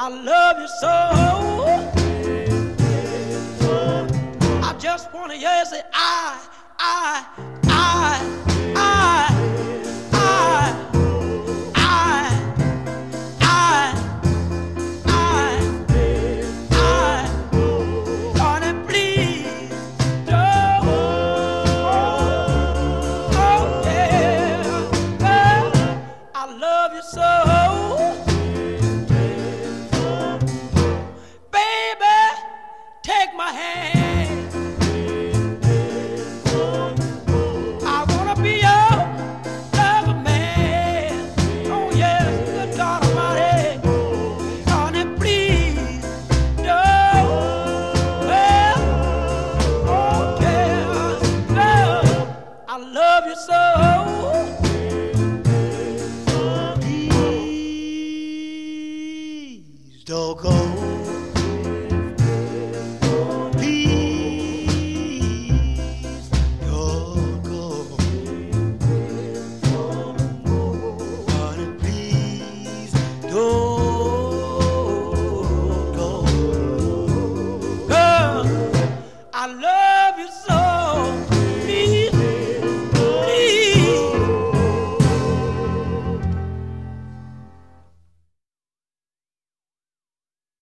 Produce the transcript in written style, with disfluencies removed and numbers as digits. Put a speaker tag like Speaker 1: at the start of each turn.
Speaker 1: I love you so. I just want to hear you say, I, darling, please don't. Oh, yeah. I love you so. Take my hand. I wanna be your lover man. Oh yes, good God Almighty. Honey, please don't. Well, okay, girl, I love you so. Please don't go.